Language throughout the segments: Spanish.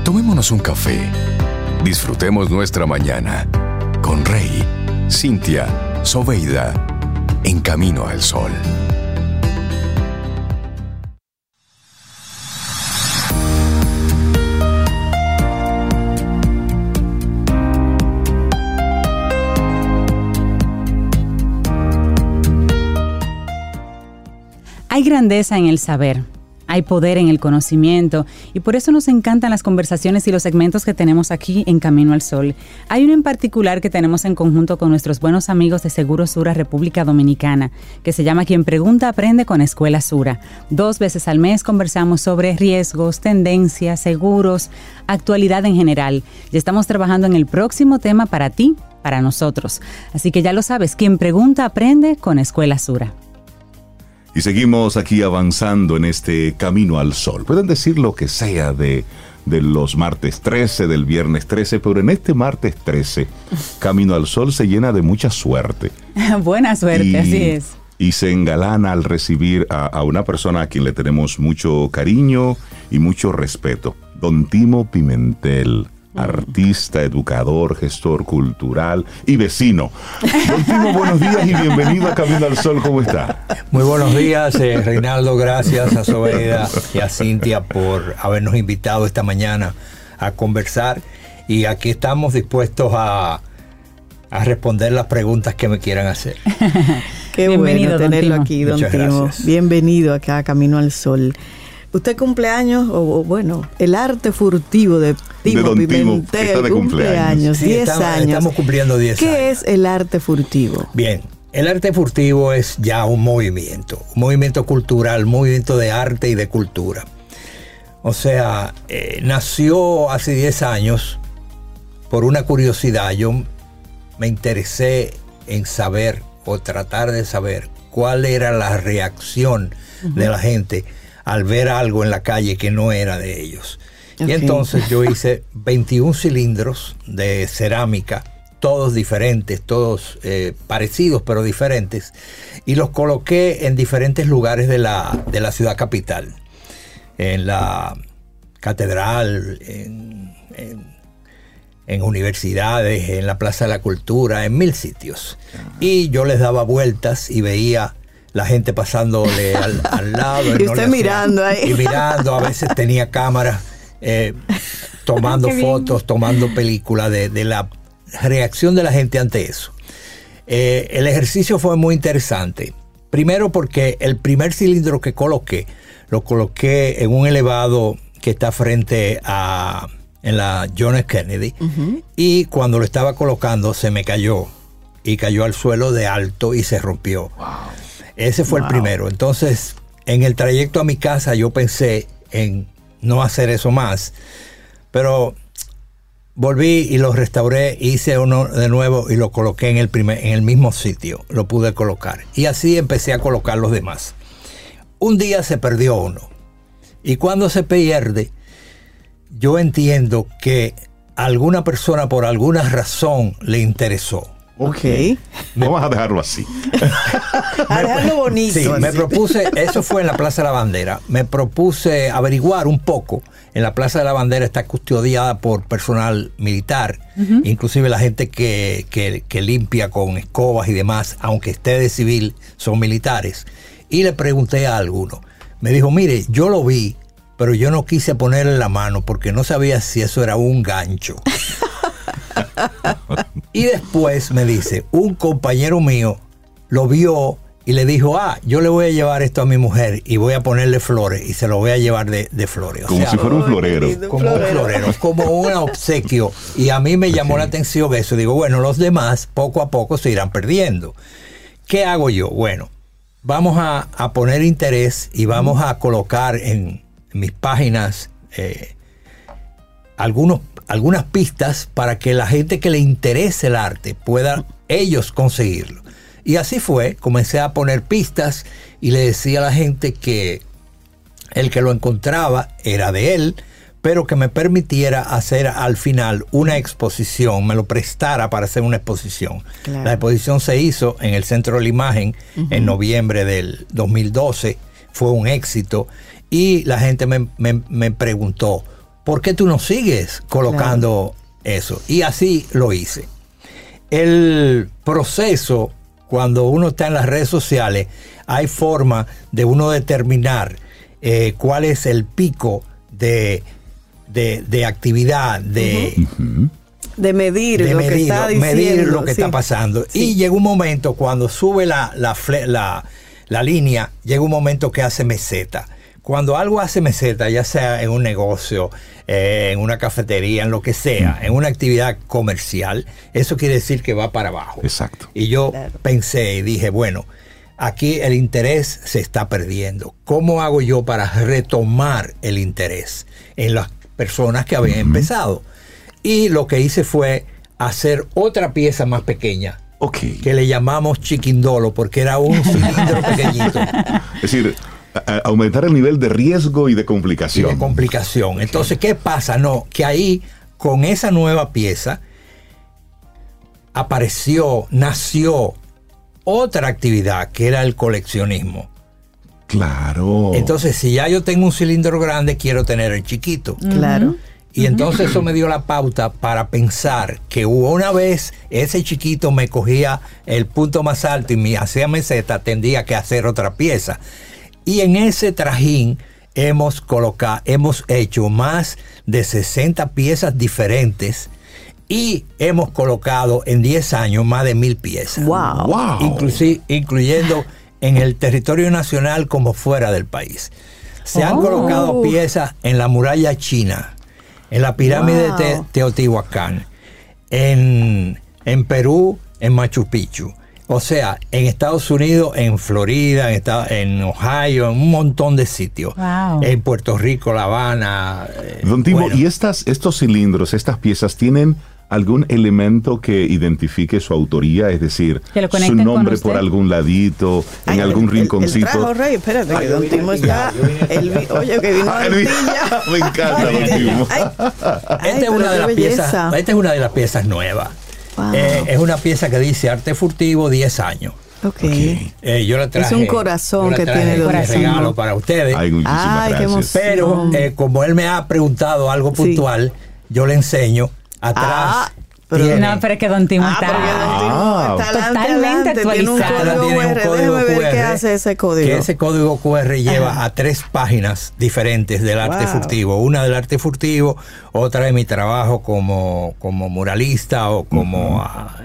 Tomémonos un café. Disfrutemos nuestra mañana con Rey, Cintia, Soveida, en Camino al Sol. Hay grandeza en el saber, hay poder en el conocimiento y por eso nos encantan las conversaciones y los segmentos que tenemos aquí en Camino al Sol. Hay uno en particular que tenemos en conjunto con nuestros buenos amigos de Seguros Sura República Dominicana, que se llama Quien Pregunta Aprende con Escuela Sura. 2 veces al mes conversamos sobre riesgos, tendencias, seguros, actualidad en general. Ya estamos trabajando en el próximo tema para ti, para nosotros. Así que ya lo sabes, Quien Pregunta Aprende con Escuela Sura. Y seguimos aquí avanzando en este Camino al Sol. Pueden decir lo que sea de los martes 13, del viernes 13, pero en este martes 13, Camino al Sol se llena de mucha suerte. Buena suerte, así es. Y se engalana al recibir a una persona a quien le tenemos mucho cariño y mucho respeto. Don Timo Pimentel. Artista, educador, gestor cultural y vecino. Don Timo, buenos días y bienvenido a Camino al Sol. ¿Cómo está? Muy buenos días, Reinaldo. Gracias a Sobeida y a Cintia por habernos invitado esta mañana a conversar. Y aquí estamos dispuestos a responder las preguntas que me quieran hacer. Qué bienvenido, bueno tenerlo aquí, don Muchas Timo. gracias. Bienvenido acá a Camino al Sol. Usted cumpleaños, o bueno, el arte furtivo de Timo Pimentel. Está de cumpleaños. Sí, 10 años. Estamos cumpliendo 10 años. ¿Qué es el arte furtivo? Bien, el arte furtivo es ya un movimiento cultural, un movimiento de arte y de cultura. O sea, nació hace 10 años por una curiosidad. Yo me interesé en saber o tratar de saber cuál era la reacción de la gente al ver algo en la calle que no era de ellos. Okay. Y entonces yo hice 21 cilindros de cerámica, todos diferentes, todos parecidos pero diferentes, y los coloqué en diferentes lugares de la ciudad capital, en la catedral, en universidades, en la Plaza de la Cultura, en 1000 sitios. Y yo les daba vueltas y veía la gente pasándole al lado. Y usted mirando ahí. Y mirando, a veces tenía cámaras tomando fotos, tomando películas de la reacción de la gente ante eso. El ejercicio fue muy interesante. Primero porque el primer cilindro que lo coloqué en un elevado que está frente en la John F. Kennedy. Uh-huh. Y cuando lo estaba colocando se me cayó. Y cayó al suelo de alto y se rompió. Wow. Ese fue el primero. Entonces, en el trayecto a mi casa yo pensé en no hacer eso más. Pero volví y lo restauré, hice uno de nuevo y lo coloqué en el mismo sitio. Lo pude colocar. Y así empecé a colocar los demás. Un día se perdió uno. Y cuando se pierde, yo entiendo que alguna persona por alguna razón le interesó. Ok. Vamos a dejarlo así. A dejarlo bonito. Sí, me propuse, eso fue en la Plaza de la Bandera, me propuse averiguar un poco. En la Plaza de la Bandera está custodiada por personal militar, uh-huh. Inclusive la gente que limpia con escobas y demás, aunque esté de civil, son militares. Y le pregunté a alguno. Me dijo, mire, yo lo vi, pero yo no quise ponerle la mano porque no sabía si eso era un gancho. Y después me dice, un compañero mío lo vio y le dijo, yo le voy a llevar esto a mi mujer y voy a ponerle flores y se lo voy a llevar de flores. Como si fuera un florero. Como un florero, como un obsequio. Y a mí me llamó la atención eso. Digo, bueno, los demás poco a poco se irán perdiendo. ¿Qué hago yo? Bueno, vamos a poner interés y vamos a colocar en mis páginas algunas pistas para que la gente que le interese el arte pueda ellos conseguirlo. Y así fue, comencé a poner pistas y le decía a la gente que el que lo encontraba era de él, pero que me permitiera hacer al final una exposición, me lo prestara para hacer una exposición. Claro. La exposición se hizo en el Centro de la Imagen en noviembre del 2012, fue un éxito y la gente me preguntó, ¿por qué tú no sigues colocando eso? Y así lo hice. El proceso, cuando uno está en las redes sociales, hay forma de uno determinar cuál es el pico de actividad, de medir lo que está diciendo. Medir lo que está pasando. Sí. Y llega un momento, cuando sube la línea, llega un momento que hace meseta. Cuando algo hace meseta, ya sea en un negocio, en una cafetería, en lo que sea, en una actividad comercial, eso quiere decir que va para abajo. Exacto. Y yo pensé y dije, bueno, aquí el interés se está perdiendo. ¿Cómo hago yo para retomar el interés en las personas que habían empezado? Y lo que hice fue hacer otra pieza más pequeña, que le llamamos chiquindolo, porque era un cilindro pequeñito. Es decir, aumentar el nivel de riesgo y de complicación. Entonces, ¿qué pasa? No, que ahí, con esa nueva pieza, nació otra actividad, que era el coleccionismo. Claro. Entonces, si ya yo tengo un cilindro grande, quiero tener el chiquito. Claro. Y entonces eso me dio la pauta para pensar que una vez ese chiquito me cogía el punto más alto y me hacía meseta, tendría que hacer otra pieza. Y en ese trajín hemos hecho más de 60 piezas diferentes y hemos colocado en 10 años más de 1000 piezas. ¡Wow! Incluyendo en el territorio nacional como fuera del país. Se han colocado piezas en la muralla china, en la pirámide de Teotihuacán, en Perú, en Machu Picchu. O sea, en Estados Unidos, en Florida, en Ohio, en un montón de sitios. Wow. En Puerto Rico, La Habana. Don Timo, ¿y estos cilindros, estas piezas, tienen algún elemento que identifique su autoría? Es decir, su nombre por algún ladito, en algún rinconcito. Trajo, Rey, espérate, que Don Timo está... Oye, que vino de Antilla. Me encanta Don Timo. Esta es una de las piezas nuevas. Wow. Es una pieza que dice Arte Furtivo 10 años. Yo la traje. Es un corazón que tiene el regalo para ustedes. Ay, muchísimas gracias. Pero como él me ha preguntado algo puntual, yo le enseño atrás. Pero es que Don Timo está totalmente actualizado. Tiene un código QR. ¿Qué hace ese código? Que ese código QR lleva a 3 páginas diferentes del arte furtivo. Una del arte furtivo, otra de mi trabajo como muralista o como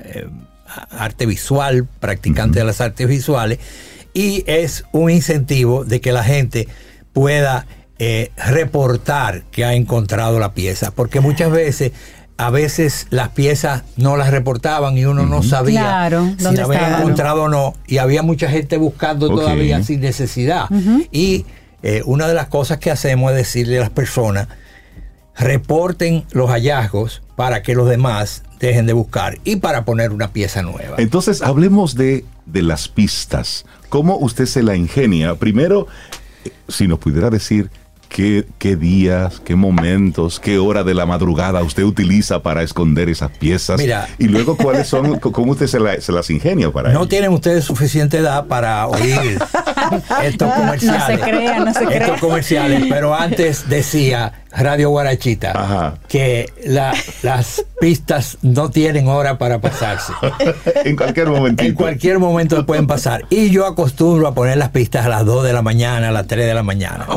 arte visual, practicante de las artes visuales. Y es un incentivo de que la gente pueda reportar que ha encontrado la pieza. Porque muchas veces... A veces las piezas no las reportaban y uno no sabía si la había encontrado o no. Y había mucha gente buscando todavía sin necesidad. Y una de las cosas que hacemos es decirle a las personas, reporten los hallazgos para que los demás dejen de buscar y para poner una pieza nueva. Entonces, hablemos de las pistas. ¿Cómo usted se la ingenia? Primero, si nos pudiera decir... ¿Qué días, qué momentos, qué hora de la madrugada usted utiliza para esconder esas piezas? Mira, y luego, ¿cuáles son, cómo usted se las ingenia para ello? No tienen ustedes suficiente edad para oír estos comerciales. No se crean. Estos comerciales, pero antes decía Radio Guarachita que las pistas no tienen hora para pasarse. En cualquier momentito. En cualquier momento pueden pasar. Y yo acostumbro a poner las pistas a las 2 de la mañana, a las 3 de la mañana.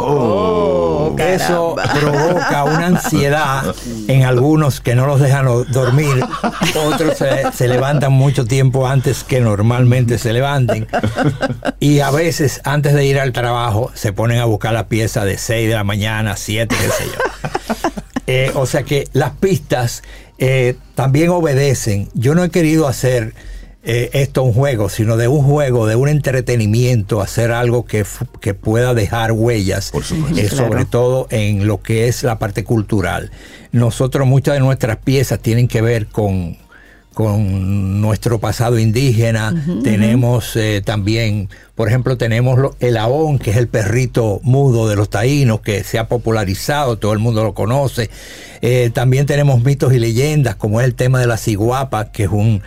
Eso provoca una ansiedad en algunos que no los dejan dormir. Otros se levantan mucho tiempo antes que normalmente se levanten. Y a veces, antes de ir al trabajo, se ponen a buscar la pieza de 6 de la mañana, 7, qué sé yo. O sea que las pistas también obedecen. Yo no he querido hacer esto un juego, sino de un juego, de un entretenimiento, hacer algo que pueda dejar huellas, sobre todo en lo que es la parte cultural. Nosotros, muchas de nuestras piezas tienen que ver con nuestro pasado indígena. Tenemos también, por ejemplo, tenemos el Ahón, que es el perrito mudo de los taínos, que se ha popularizado, todo el mundo lo conoce. También tenemos mitos y leyendas, como es el tema de la ciguapa, que es un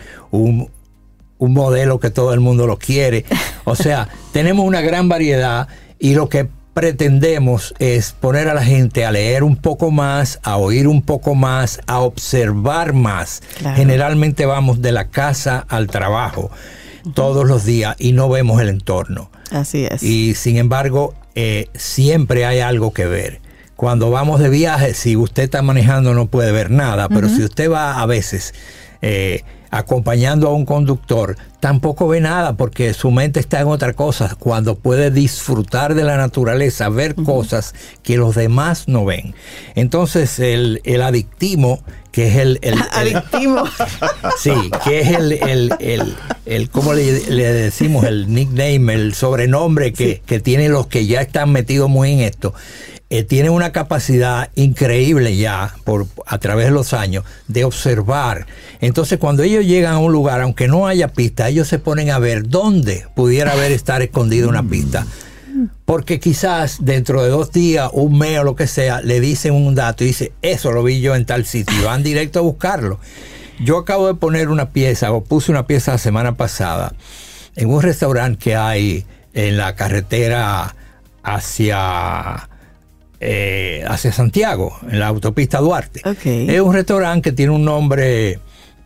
modelo que todo el mundo lo quiere. O sea, tenemos una gran variedad, y lo que pretendemos es poner a la gente a leer un poco más, a oír un poco más, a observar más. Claro. Generalmente vamos de la casa al trabajo todos los días y no vemos el entorno. Así es. Y sin embargo, siempre hay algo que ver. Cuando vamos de viaje, si usted está manejando no puede ver nada, pero si usted va a veces acompañando a un conductor, tampoco ve nada porque su mente está en otra cosa, cuando puede disfrutar de la naturaleza, ver cosas que los demás no ven. Entonces el adictivo, que es el adictivo. Sí, que es el ¿cómo le decimos? El nickname, el sobrenombre que tienen los que ya están metidos muy en esto. Tiene una capacidad increíble ya, a través de los años, de observar. Entonces, cuando ellos llegan a un lugar, aunque no haya pista, ellos se ponen a ver dónde pudiera estar escondida una pista. Porque quizás dentro de 2 días, un mes o lo que sea, le dicen un dato y dice, eso lo vi yo en tal sitio, y van directo a buscarlo. Yo acabo de poner una pieza, o puse una pieza la semana pasada, en un restaurante que hay en la carretera hacia Santiago, en la autopista Duarte. Okay. Es un restaurante que tiene un nombre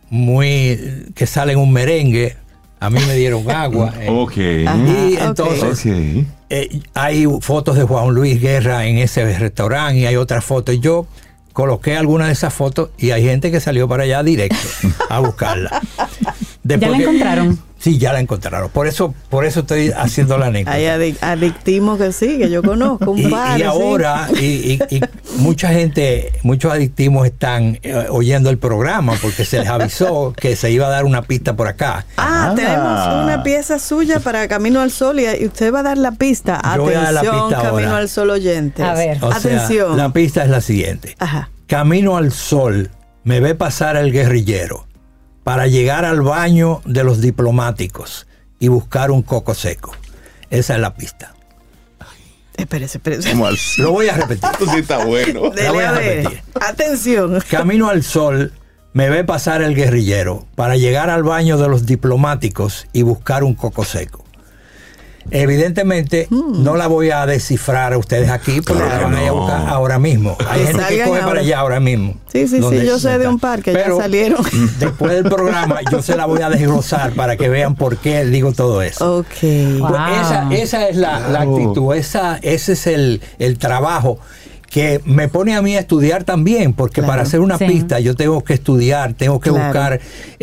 que sale en un merengue. A mí me dieron agua. Ok. Y entonces hay fotos de Juan Luis Guerra en ese restaurante y hay otras fotos. Yo coloqué algunas de esas fotos y hay gente que salió para allá directo a buscarla. ¿Ya la encontraron? Sí, ya la encontraron. Por eso estoy haciendo la anécdota. Hay adictimos que sí, que yo conozco un par. Y ahora, y mucha gente, muchos adictimos están oyendo el programa porque se les avisó que se iba a dar una pista por acá. Tenemos una pieza suya para Camino al Sol y usted va a dar la pista. Yo voy a dar la pista Camino ahora. al Sol oyentes. A ver. Atención. La pista es la siguiente. Ajá. Camino al Sol me ve pasar el guerrillero para llegar al baño de los diplomáticos y buscar un coco seco. Esa es la pista. Espérese. Lo voy a repetir. Esto sí está bueno. La voy a repetir. Atención. Camino al Sol me ve pasar el guerrillero para llegar al baño de los diplomáticos y buscar un coco seco. Evidentemente no la voy a descifrar a ustedes aquí porque la van a ir a buscar ahora mismo. Hay gente que coge para allá ahora mismo. Sí, yo sé de un par que ya salieron. Después del programa yo se la voy a desglosar para que vean por qué digo todo eso. Ok. Wow. Esa es la actitud, ese es el trabajo que me pone a mí a estudiar también, porque para hacer una pista yo tengo que estudiar, tengo que buscar...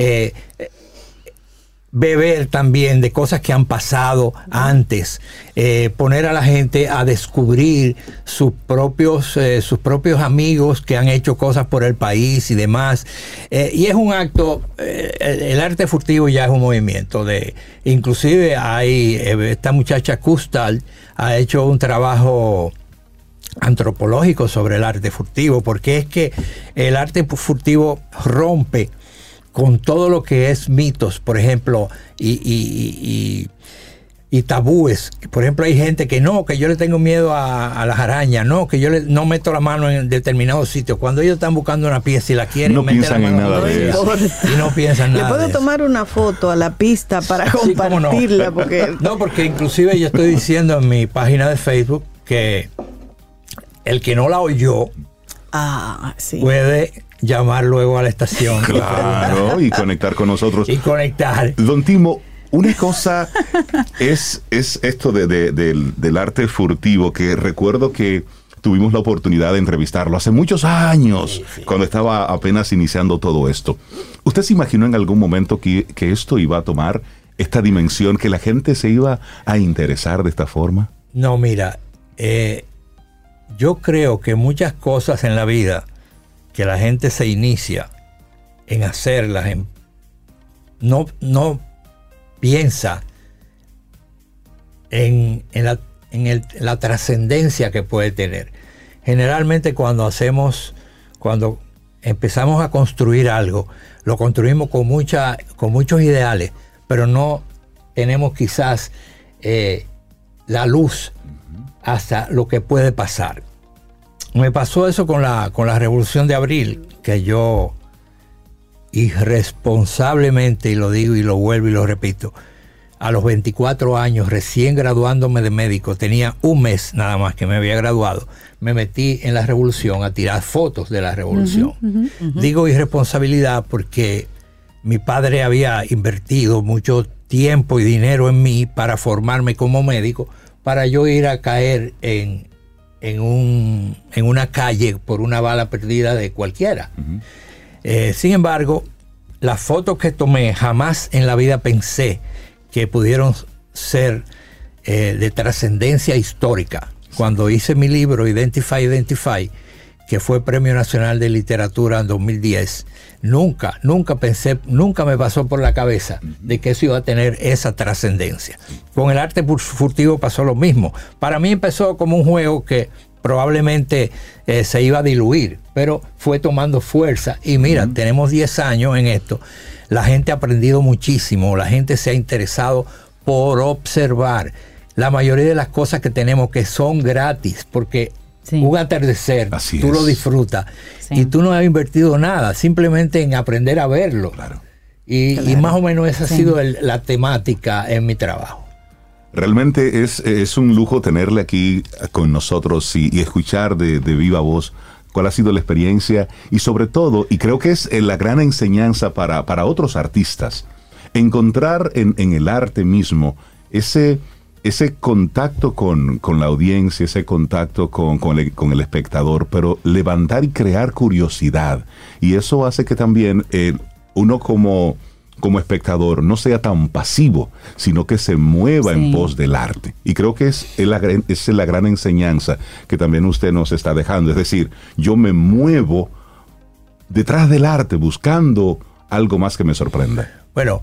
beber también de cosas que han pasado antes, poner a la gente a descubrir sus propios amigos que han hecho cosas por el país y demás. Y es un acto, el arte furtivo ya es un movimiento. Inclusive hay esta muchacha Kustal ha hecho un trabajo antropológico sobre el arte furtivo, porque es que el arte furtivo rompe con todo lo que es mitos, por ejemplo, y tabúes. Por ejemplo, hay gente que yo le tengo miedo a las arañas, que yo no meto la mano en determinados sitios. Cuando ellos están buscando una pieza y la quieren, no piensan en nada de eso. Y no piensan nada. ¿Le puedo tomar una foto a la pista para compartirla? No, porque inclusive yo estoy diciendo en mi página de Facebook que el que no la oyó puede llamar luego a la estación. Claro, y conectar con nosotros. Y conectar. Don Timo, una cosa es esto del arte furtivo, que recuerdo que tuvimos la oportunidad de entrevistarlo hace muchos años, cuando estaba apenas iniciando todo esto. ¿Usted se imaginó en algún momento que esto iba a tomar esta dimensión, que la gente se iba a interesar de esta forma? No, mira, yo creo que muchas cosas en la vida que la gente se inicia en hacerlas, no piensa en la trascendencia que puede tener. Generalmente cuando empezamos a construir algo, lo construimos con muchos ideales, pero no tenemos quizás la luz hasta lo que puede pasar. Me pasó eso con la Revolución de Abril, que yo irresponsablemente, y lo digo y lo vuelvo y lo repito, a los 24 años, recién graduándome de médico, tenía un mes nada más que me había graduado, me metí en la revolución a tirar fotos de la revolución. Digo irresponsabilidad porque mi padre había invertido mucho tiempo y dinero en mí para formarme como médico, para yo ir a caer en una calle por una bala perdida de cualquiera. Sin embargo, las fotos que tomé jamás en la vida pensé que pudieron ser de trascendencia histórica. Cuando hice mi libro Identify, que fue Premio Nacional de Literatura en 2010, nunca pensé, nunca me pasó por la cabeza de que eso iba a tener esa trascendencia. Con el arte furtivo pasó lo mismo. Para mí empezó como un juego que probablemente se iba a diluir, pero fue tomando fuerza. Y mira, tenemos 10 años en esto. La gente ha aprendido muchísimo, la gente se ha interesado por observar. La mayoría de las cosas que tenemos que son gratis, porque un atardecer, tú lo disfrutas y tú no has invertido nada, simplemente en aprender a verlo. Y más o menos esa ha sido la temática en mi trabajo. Realmente es un lujo tenerle aquí con nosotros y escuchar de viva voz cuál ha sido la experiencia y sobre todo, y creo que es la gran enseñanza para otros artistas, encontrar en el arte mismo ese contacto con la audiencia, ese contacto con el espectador, pero levantar y crear curiosidad. Y eso hace que también uno como espectador no sea tan pasivo, sino que se mueva en pos del arte. Y creo que es la gran enseñanza que también usted nos está dejando. Es decir, yo me muevo detrás del arte buscando algo más que me sorprenda. Bueno,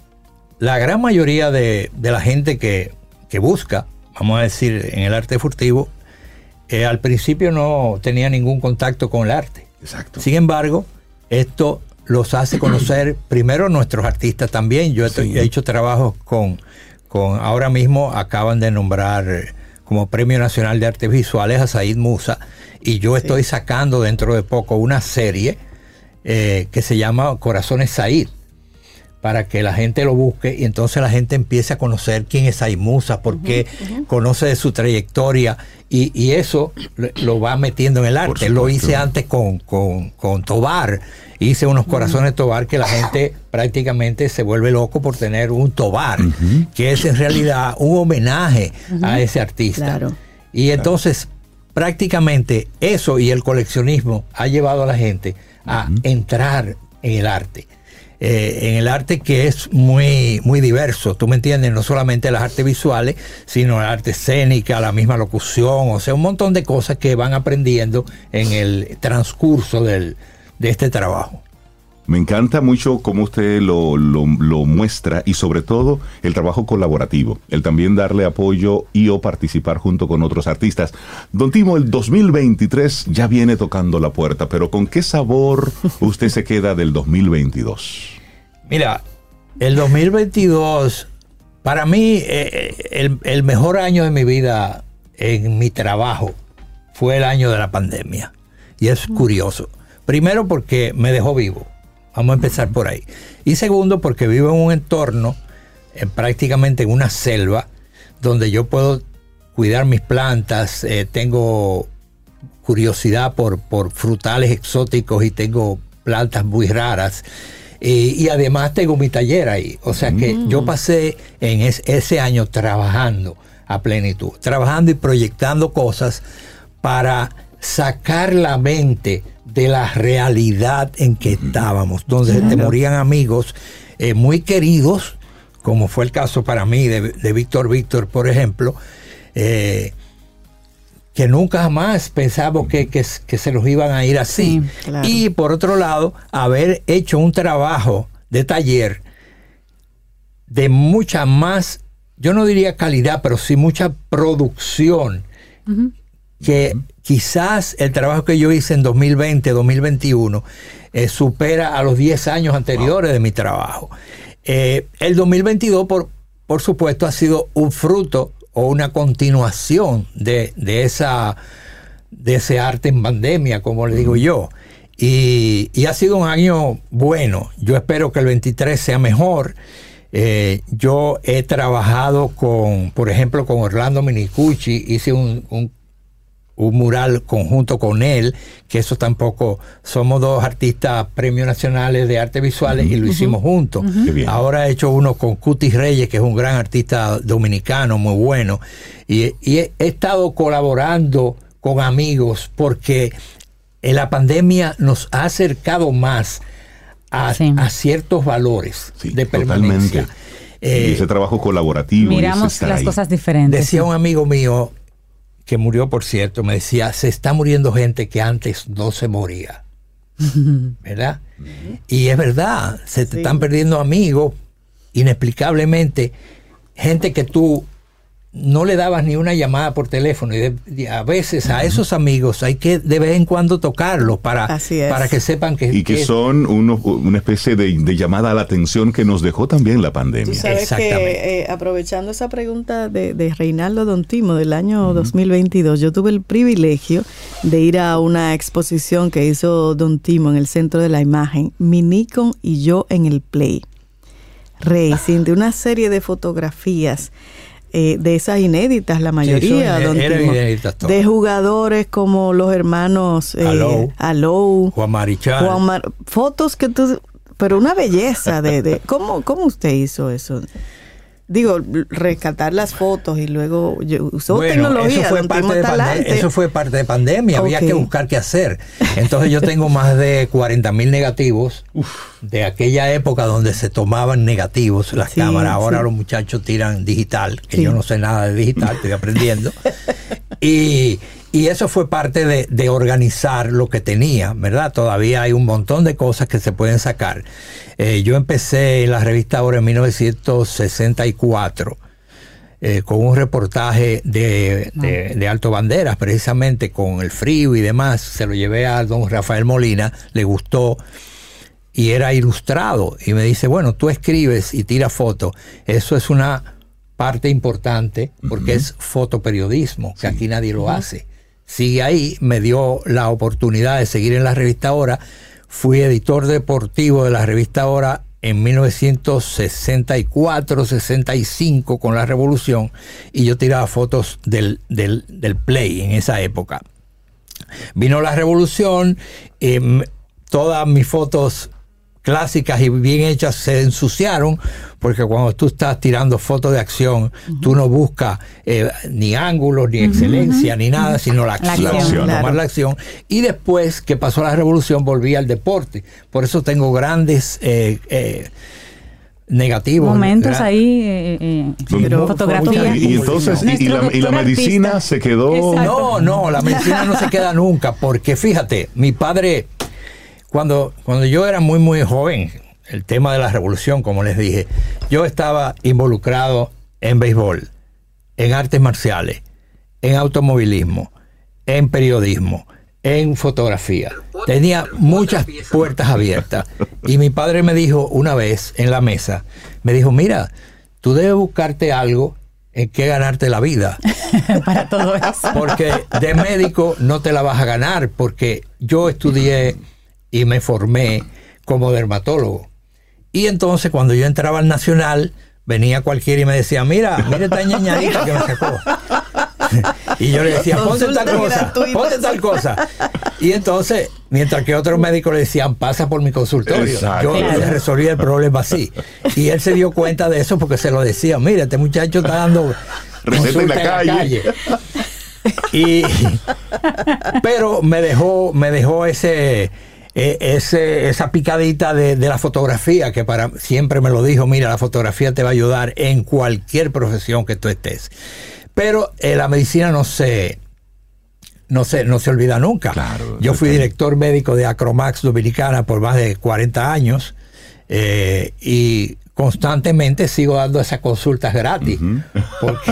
la gran mayoría de la gente que busca, vamos a decir, en el arte furtivo, al principio no tenía ningún contacto con el arte. Exacto. Sin embargo, esto los hace conocer primero nuestros artistas también. Yo he hecho trabajos con ahora mismo acaban de nombrar como Premio Nacional de Artes Visuales a Said Musa, y yo estoy sacando dentro de poco una serie que se llama Corazones Said, para que la gente lo busque y entonces la gente empiece a conocer quién es Said Musa, porque conoce de su trayectoria y eso lo va metiendo en el arte. Lo hice antes con Tobar, hice unos corazones Tobar que la gente prácticamente se vuelve loco por tener un Tobar, que es en realidad un homenaje a ese artista. Claro. Y entonces prácticamente eso y el coleccionismo ha llevado a la gente a entrar en el arte. En el arte que es muy, muy diverso, tú me entiendes, no solamente las artes visuales, sino la arte escénica, la misma locución, o sea, un montón de cosas que van aprendiendo en el transcurso de este trabajo. Me encanta mucho cómo usted lo muestra y sobre todo el trabajo colaborativo, el también darle apoyo y o participar junto con otros artistas. Don Timo, el 2023 ya viene tocando la puerta, pero ¿con qué sabor usted se queda del 2022? Mira, el 2022, para mí, el mejor año de mi vida en mi trabajo fue el año de la pandemia. Y es curioso. Primero porque me dejó vivo. Vamos a empezar por ahí. Y segundo, porque vivo en un entorno, prácticamente en una selva, donde yo puedo cuidar mis plantas, tengo curiosidad por frutales exóticos y tengo plantas muy raras. Y además tengo mi taller ahí. O sea que yo pasé en ese año trabajando a plenitud, trabajando y proyectando cosas para sacar la mente de la realidad en que estábamos, donde te morían amigos muy queridos, como fue el caso para mí de Víctor, por ejemplo, que nunca jamás pensamos que se los iban a ir así. Sí, claro. Y por otro lado, haber hecho un trabajo de taller de mucha más, yo no diría calidad, pero sí mucha producción, que quizás el trabajo que yo hice en 2020, 2021, supera a los 10 años anteriores de mi trabajo. El 2022, por supuesto, ha sido un fruto o una continuación de ese arte en pandemia, como le digo yo. Y ha sido un año bueno. Yo espero que el 23 sea mejor. Yo he trabajado por ejemplo, con Orlando Minicucci, hice un mural conjunto con él, que eso tampoco, somos dos artistas premios nacionales de artes visuales y lo hicimos juntos. Ahora he hecho uno con Cutis Reyes, que es un gran artista dominicano, muy bueno, y he estado colaborando con amigos porque la pandemia nos ha acercado más a ciertos valores de permanencia. Totalmente. Y ese trabajo colaborativo. Miramos las cosas diferentes. Decía un amigo mío, que murió, por cierto, me decía, se está muriendo gente que antes no se moría. ¿Verdad? Y es verdad, se te están perdiendo amigos, inexplicablemente, gente que tú no le dabas ni una llamada por teléfono, y a veces a esos amigos hay que de vez en cuando tocarlos para que sepan que... Y que son una especie de llamada a la atención que nos dejó también la pandemia. Tú sabes que, aprovechando esa pregunta de Reinaldo Don Timo del año 2022, yo tuve el privilegio de ir a una exposición que hizo Don Timo en el Centro de la Imagen, Mi Nikon y yo en el Play. Racing, de una serie de fotografías de esas inéditas, la mayoría, de jugadores como los hermanos Alou, Juan Marichal, fotos que tú, pero una belleza ¿cómo usted hizo eso? Digo, rescatar las fotos y luego usó tecnología. Eso fue parte de pandemia. Había que buscar qué hacer. Entonces yo tengo más de 40,000 negativos de aquella época donde se tomaban negativos las cámaras. Ahora los muchachos tiran digital, que yo no sé nada de digital, estoy aprendiendo. Y eso fue parte de organizar lo que tenía, ¿verdad? Todavía hay un montón de cosas que se pueden sacar. Yo empecé en la revista Ahora en 1964 con un reportaje de Alto Banderas, precisamente con el frío y demás. Se lo llevé a don Rafael Molina, le gustó y era ilustrado. Y me dice, bueno, tú escribes y tiras fotos. Eso es una parte importante porque es fotoperiodismo, que aquí nadie lo hace. Sigue ahí, me dio la oportunidad de seguir en la revista Ahora. Fui editor deportivo de la revista Ahora en 1964-65 con la Revolución, y yo tiraba fotos del Play en esa época. Vino la Revolución, todas mis fotos clásicas y bien hechas se ensuciaron, porque cuando tú estás tirando fotos de acción, tú no buscas ni ángulos, ni excelencia, ni nada, sino la acción, tomar la acción. Y después que pasó la Revolución, volví al deporte. Por eso tengo grandes negativos. Momentos ahí, fotografías. Y entonces, y la medicina se quedó... No, la medicina no se queda nunca, porque fíjate, mi padre... Cuando yo era muy, muy joven, el tema de la revolución, como les dije, yo estaba involucrado en béisbol, en artes marciales, en automovilismo, en periodismo, en fotografía. Tenía muchas puertas abiertas. Y mi padre me dijo una vez en la mesa, me dijo, mira, tú debes buscarte algo en qué ganarte la vida. Para todo eso. Porque de médico no te la vas a ganar, porque yo estudié y me formé como dermatólogo. Y entonces cuando yo entraba al Nacional, venía cualquiera y me decía, mira esta ñañarita que me sacó. Y yo le decía, ponte tal cosa. Y entonces, mientras que otros médicos le decían, pasa por mi consultorio. Exacto. Yo le resolvía el problema así. Y él se dio cuenta de eso porque se lo decía, mira, este muchacho está dando receta en la calle. Pero me dejó esa picadita de la fotografía, que siempre me lo dijo, mira, la fotografía te va a ayudar en cualquier profesión que tú estés. Pero la medicina no se olvida nunca. Claro, yo fui director médico de Acromax Dominicana por más de 40 años y constantemente sigo dando esas consultas gratis, porque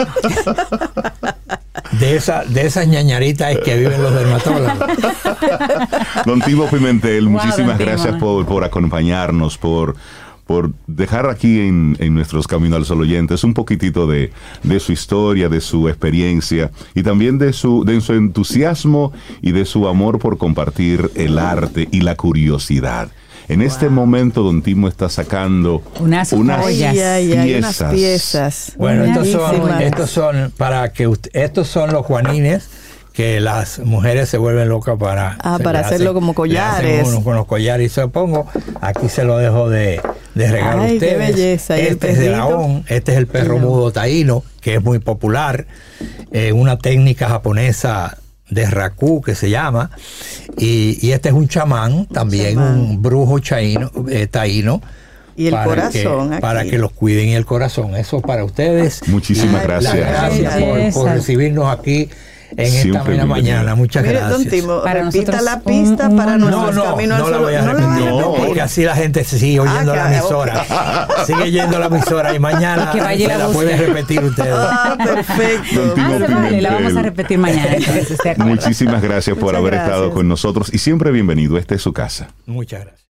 de esas ñañaritas es que viven los dermatólogos. Don Timo Pimentel, muchísimas gracias por acompañarnos, por dejar aquí en nuestros Camino al Sol oyentes un poquitito de su historia, de su experiencia y también de su entusiasmo y de su amor por compartir el arte y la curiosidad. En este momento, don Timo está sacando unas joyas. Hay unas piezas. Bueno, Buenísimas. estos son los juanines que las mujeres se vuelven locas para hacerlo como collares. Con los collares. Y supongo, aquí se lo dejo de regalo a Ay, ustedes. qué belleza. ¿Y el Este es de perrito? Laón, este es el perro mudo taíno, que es muy popular, una técnica japonesa de raku que se llama, y este es un chamán, también un brujo taíno. Y el corazón para que los cuiden y el corazón. Eso para ustedes. Muchísimas gracias. Gracias por recibirnos aquí en Siempre esta buena mañana. Muchas Mire, gracias. don Timo, Para repita nosotros la pista para nuestros No caminos al la sol. voy a repetir, porque así la gente sigue oyendo la emisora. Sigue yendo la emisora y mañana Que vaya y se la la busque. pueden repetir ustedes. Perfecto. Don Timo Se vale, la vamos a Pimentel. repetir mañana. Entonces, ¿de acuerdo? Muchísimas gracias por Muchas haber gracias. estado con nosotros y siempre bienvenido. Esta es su casa. Muchas gracias.